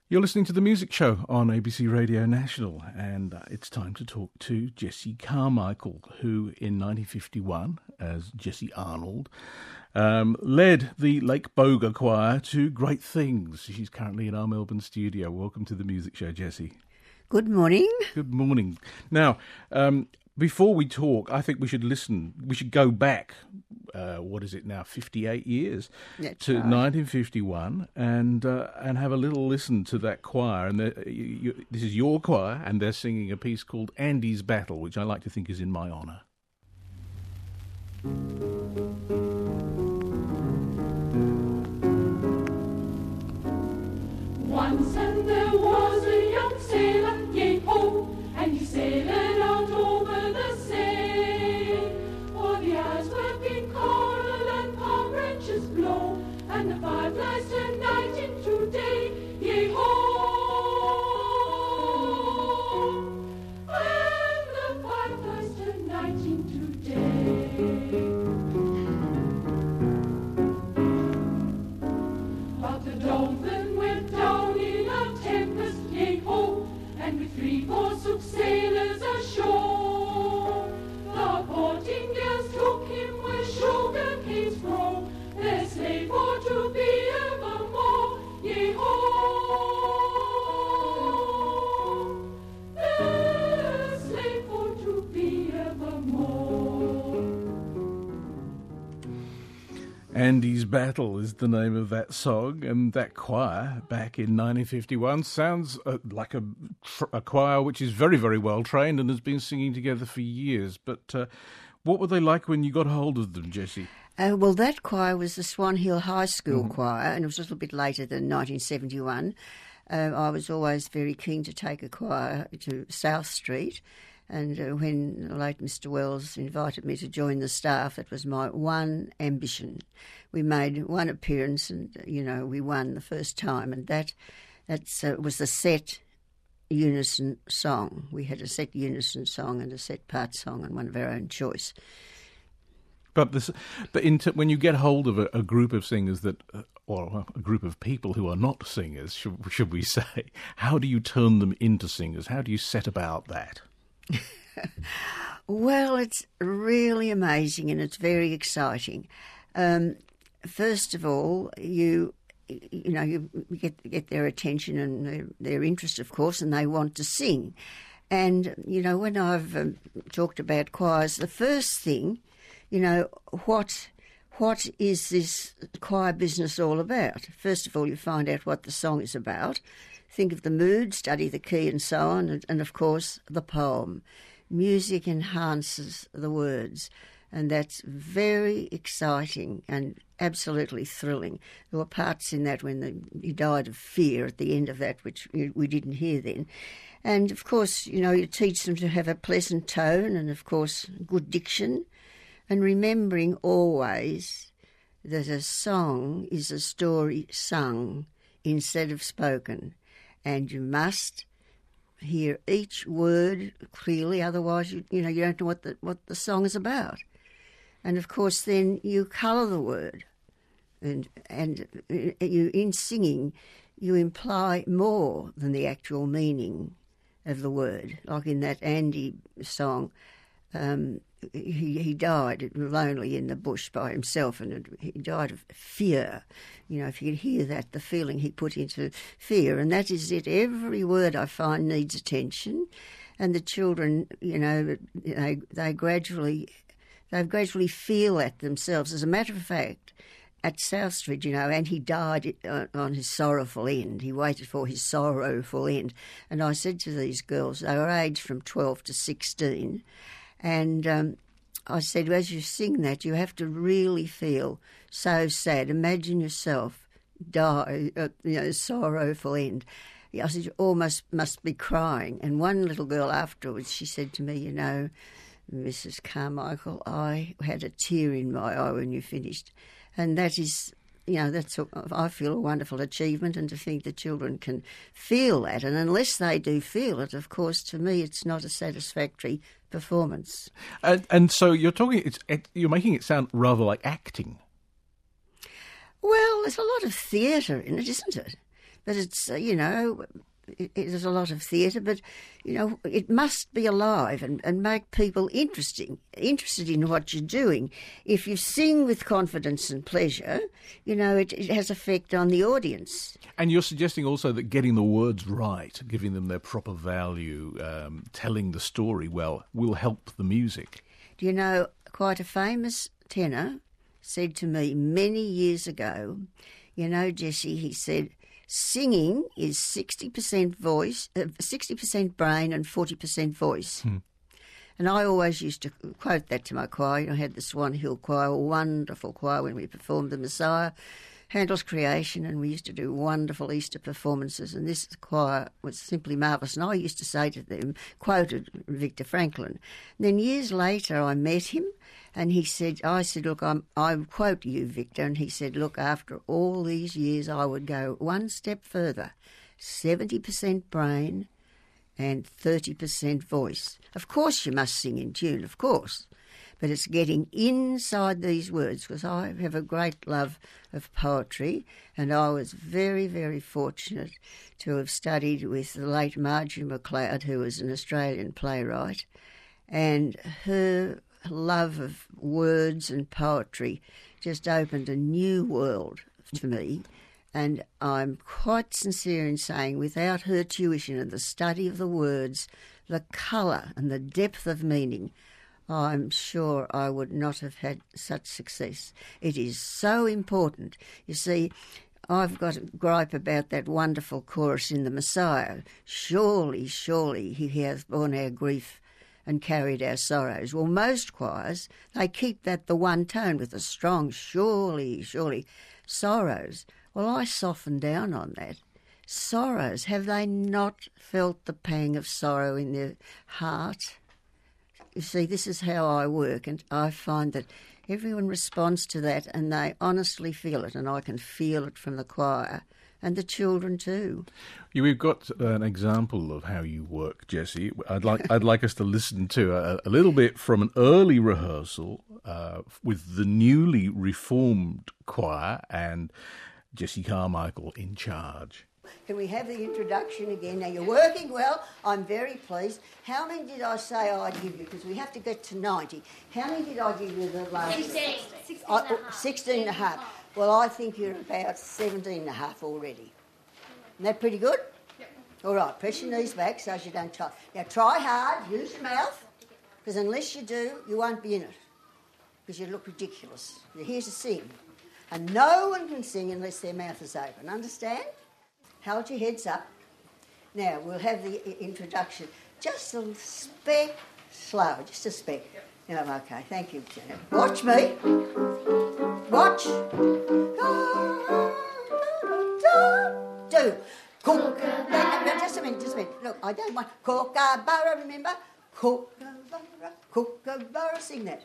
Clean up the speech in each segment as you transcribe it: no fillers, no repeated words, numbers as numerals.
You're listening to The Music Show on ABC Radio National, and it's time to talk to Jessie Carmichael, who in 1951, as Jessie Arnold, led the Lake Boga Choir to great things. She's currently in our Melbourne studio. Welcome to The Music Show, Jessie. Good morning. Good morning. Now, before we talk, I think we should listen. We should go back, 58 years to 1951 and have a little listen to that choir. And this is your choir, and they're singing a piece called Andy's Battle, which I like to think is in my honour. Once and there was a young sailor, yea-ho, and he sailed out over the sea. For the hours were in coral and palm branches blow, and the fireflies turn night into day, yea-ho. And the fireflies turn night into day. But the dolphin went down in a tempest, yea-ho, and with 3 forsook sailors ashore. The portingales took him where sugar canes grow, their slave for to be evermore, yea-ho. Their slave for to be evermore. Andy's Battle is the name of that song, and that choir back in 1951 sounds like a choir which is very, very well trained and has been singing together for years. But what were they like when you got hold of them, Jessie? Well, that choir was the Swan Hill High School choir, and it was a little bit later than 1971. I was always very keen to take a choir to South Street, and when the late Mr. Wells invited me to join the staff, that was my one ambition. We made one appearance, and we won the first time, and that was the set unison song. We had a set unison song and a set part song, and one of our own choice. But when you get hold of a group of singers or a group of people who are not singers, should we say, how do you turn them into singers? How do you set about that? Well, it's really amazing and it's very exciting. First of all, you get their attention and their interest, of course, and they want to sing. And when I've talked about choirs, the first thing, what is this choir business all about? First of all, you find out what the song is about. Think of the mood, study the key and so on, and of course the poem. Music enhances the words, and that's very exciting and absolutely thrilling. There were parts in that when he died of fear at the end of that, which we didn't hear then. And of course, you teach them to have a pleasant tone and of course good diction, and remembering always that a song is a story sung instead of spoken. And you must hear each word clearly, otherwise you don't know what the song is about. And of course, then you colour the word, and you in singing you imply more than the actual meaning of the word. Like in that Andy song, he died lonely in the bush by himself, and he died of fear. If you could hear that, the feeling he put into fear, and that is it. Every word I find needs attention, and the children, they gradually feel that themselves. As a matter of fact, at South Street, and he died on his sorrowful end. He waited for his sorrowful end, and I said to these girls, they were aged from 12 to 16. And I said, as you sing that, you have to really feel so sad. Imagine yourself die at sorrowful end. I said, you almost must be crying. And one little girl afterwards, she said to me, Mrs. Carmichael, I had a tear in my eye when you finished. And that is, I feel a wonderful achievement, and to think the children can feel that. And unless they do feel it, of course, to me, it's not a satisfactory performance. And so you're making it sound rather like acting. Well, there's a lot of theatre in it, isn't it? but it's, there's a lot of theatre, but, it must be alive and make people interested in what you're doing. If you sing with confidence and pleasure, it has effect on the audience. And you're suggesting also that getting the words right, giving them their proper value, telling the story well, will help the music. Do you know, quite a famous tenor said to me many years ago, Jessie, he said, singing is 60% voice, 60% brain and 40% voice. And I always used to quote that to my choir. I had the Swan Hill Choir, a wonderful choir when we performed the Messiah, Handel's Creation, and we used to do wonderful Easter performances, and this choir was simply marvellous. And I used to say to them, quoted Victor Franklin. And then years later I met him, and I said, look, I quote you, Victor, and he said, look, after all these years I would go one step further, 70% brain and 30% voice. Of course you must sing in tune, of course, but it's getting inside these words, because I have a great love of poetry, and I was very, very fortunate to have studied with the late Marjorie McLeod, who was an Australian playwright, and her love of words and poetry just opened a new world to me. And I'm quite sincere in saying, without her tuition and the study of the words, the colour and the depth of meaning, I'm sure I would not have had such success. It is so important. You see, I've got a gripe about that wonderful chorus in the Messiah. Surely, surely he has borne our grief and carried our sorrows. Well, most choirs, they keep that the one tone with a strong surely, surely. Sorrows. Well, I soften down on that. Sorrows, have they not felt the pang of sorrow in their heart? You see, this is how I work, and I find that everyone responds to that and they honestly feel it, and I can feel it from the choir. And the children too. We've got an example of how you work, Jessie. I'd like us to listen to a little bit from an early rehearsal with the newly reformed choir and Jessie Carmichael in charge. Can we have the introduction again? Now, you're working well. I'm very pleased. How many did I say I'd give you? Because we have to get to 90. How many did I give you the last? 16 and a half. Well, I think you're about 17 and a half already. Isn't that pretty good? Yep. All right, press your knees back so you don't try. Now, try hard, use your mouth, because unless you do, you won't be in it, because you look ridiculous. You're here to sing. And no one can sing unless their mouth is open, understand? Hold your heads up. Now, we'll have the introduction. Just a speck slow, just a speck. Yep. No, okay, thank you, Janet. Watch me. Watch. Do. Kookaburra. Just a minute. Look, I don't want Kookaburra, remember? Kookaburra, sing that.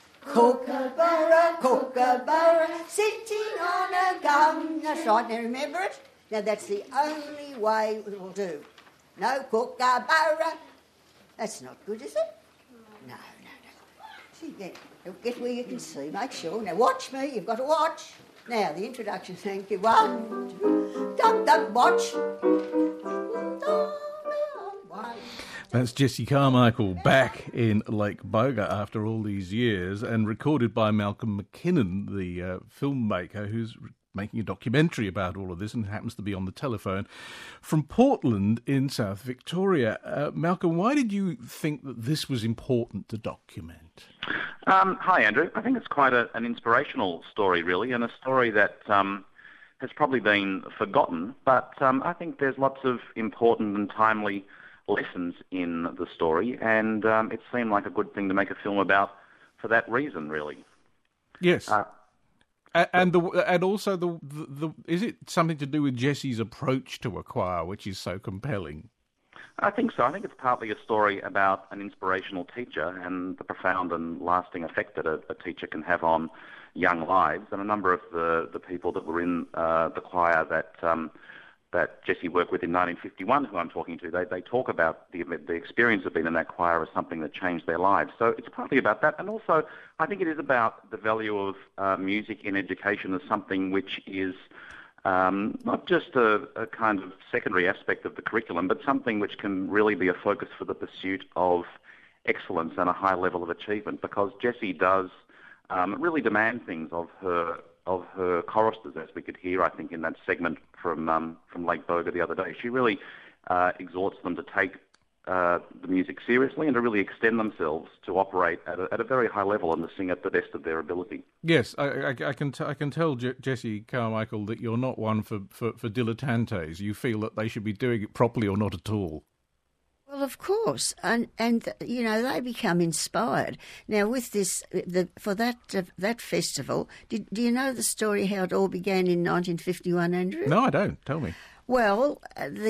Kookaburra, sitting on a gum. That's right, now remember it? Now that's the only way it will do. No Kookaburra. That's not good, is it? No. See, get where you can see, make sure. Now watch me, you've got to watch. Now, the introduction, thank you. 1, 2, dum, watch. That's Jessie Carmichael back in Lake Boga after all these years, and recorded by Malcolm McKinnon, the filmmaker who's making a documentary about all of this and happens to be on the telephone from Portland in South Victoria. Malcolm, why did you think that this was important to document? Hi, Andrew. I think it's quite an inspirational story, really, and a story that has probably been forgotten, but I think there's lots of important and timely lessons in the story, and it seemed like a good thing to make a film about for that reason, really. Yes. And also the is it something to do with Jessie's approach to a choir, which is so compelling? I think so. I think it's partly a story about an inspirational teacher and the profound and lasting effect that a teacher can have on young lives. And a number of the people that were in the choir that Jessie worked with in 1951, who I'm talking to, they talk about the experience of being in that choir as something that changed their lives. So it's partly about that. And also, I think it is about the value of music in education as something which is not just a kind of secondary aspect of the curriculum, but something which can really be a focus for the pursuit of excellence and a high level of achievement, because Jessie does really demand things of her choristers, as we could hear, I think, in that segment from Lake Boga the other day. She really exhorts them to take the music seriously and to really extend themselves to operate at a very high level and to sing at the best of their ability. Yes, I can tell, Jessie Carmichael, that you're not one for dilettantes. You feel that they should be doing it properly or not at all. Well, of course, and you know, they become inspired. Now, with this, for that festival, do you know the story how it all began in 1951, Andrew? No, I don't. Tell me. Well,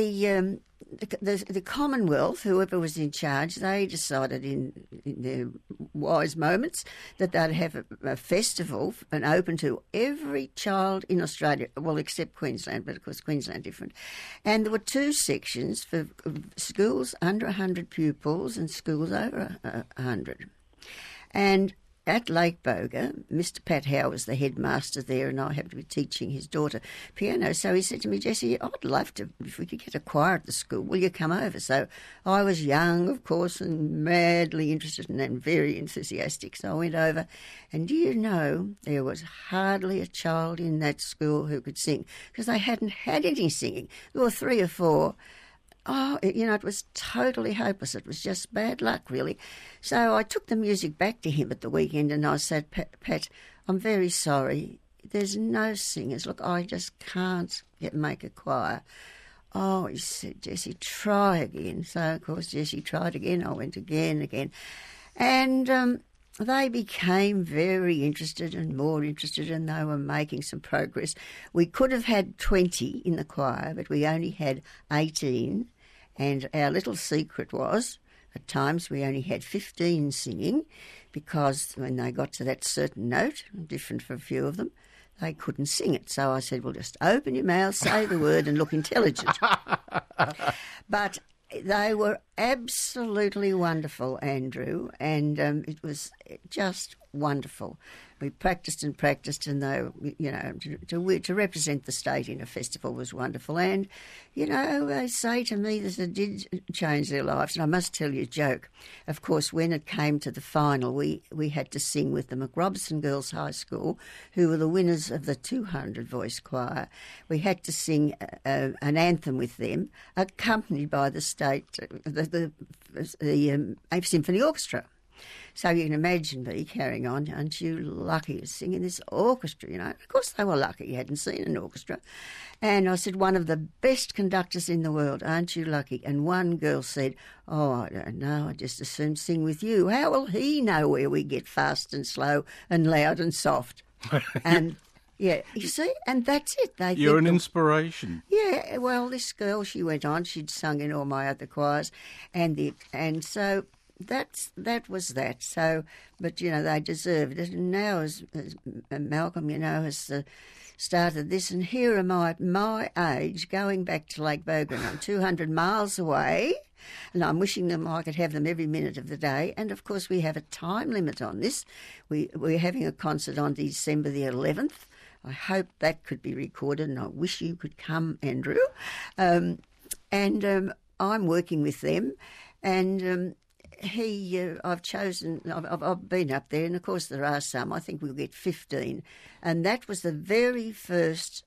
the Commonwealth, whoever was in charge, they decided in their wise moments that they'd have a festival and open to every child in Australia, well, except Queensland, but of course Queensland different. And there were two sections for schools under 100 pupils and schools over 100. And at Lake Boga, Mr. Pat Howe was the headmaster there, and I happened to be teaching his daughter piano. So he said to me, Jessie, I'd love to, if we could get a choir at the school, will you come over? So I was young, of course, and madly interested and very enthusiastic. So I went over, and do you know, there was hardly a child in that school who could sing, because they hadn't had any singing. There were 3 or 4. Oh, you know, it was totally hopeless. It was just bad luck, really. So I took the music back to him at the weekend and I said, Pat, I'm very sorry. There's no singers. Look, I just can't make a choir. Oh, he said, Jessie, try again. So, of course, Jessie tried again. I went again. And they became very interested and more interested, and they were making some progress. We could have had 20 in the choir, but we only had 18, and our little secret was, at times we only had 15 singing, because when they got to that certain note, different for a few of them, they couldn't sing it. So I said, well, just open your mouth, say the word, and look intelligent. But they were absolutely wonderful, Andrew, and it was just wonderful. We practiced, and they, you know, to represent the state in a festival was wonderful. And, you know, they say to me that it did change their lives. And I must tell you a joke. Of course, when it came to the final, we had to sing with the McRobson Girls High School, who were the winners of the 200-voice choir. We had to sing an anthem with them, accompanied by the state, the Symphony Orchestra. So you can imagine me carrying on, aren't you lucky to sing in this orchestra, you know. Of course they were lucky, you hadn't seen an orchestra. And I said, one of the best conductors in the world, aren't you lucky? And one girl said, oh, I don't know, I just as soon sing with you. How will he know where we get fast and slow and loud and soft? And yeah, you see, and that's it. You're an inspiration. Yeah, well, this girl, she went on, she'd sung in all my other choirs, and so that was that. So, but, you know, they deserved it. And now, as Malcolm, you know, has started this, and here am I at my age going back to Lake Boga, and I'm 200 miles away, and I'm wishing them I could have them every minute of the day. And, of course, we have a time limit on this. We're having a concert on December the 11th. I hope that could be recorded, and I wish you could come, Andrew. I'm working with them, and I've been up there, and of course there are some. I think we'll get 15, and that was the very first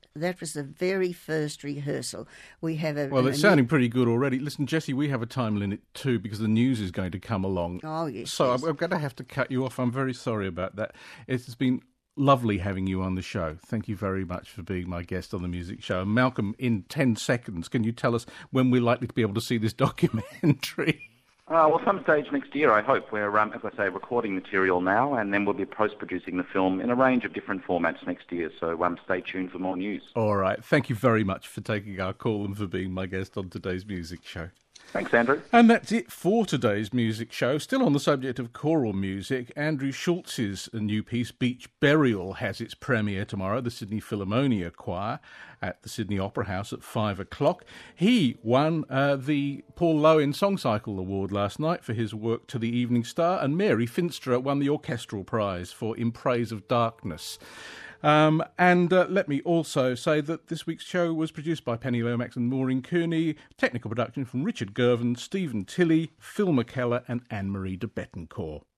rehearsal. We have it's sounding pretty good already. Listen, Jessie, we have a time limit too, because the news is going to come along. Oh yes. So yes. I'm going to have to cut you off. I'm very sorry about that. It's been lovely having you on the show. Thank you very much for being my guest on the music show. Malcolm, in 10 seconds, can you tell us when we're likely to be able to see this documentary? Well, some stage next year, I hope. We're, as I say, recording material now, and then we'll be post-producing the film in a range of different formats next year, so stay tuned for more news. All right. Thank you very much for taking our call and for being my guest on today's music show. Thanks, Andrew. And that's it for today's music show. Still on the subject of choral music, Andrew Schultz's new piece, Beach Burial, has its premiere tomorrow, the Sydney Philharmonia Choir at the Sydney Opera House at 5 o'clock. He won the Paul Lowen Song Cycle Award last night for his work to the Evening Star, and Mary Finstra won the Orchestral Prize for In Praise of Darkness. And let me also say that this week's show was produced by Penny Lomax and Maureen Cooney. Technical production from Richard Gervin, Stephen Tilley, Phil McKellar and Anne-Marie de Bettencourt.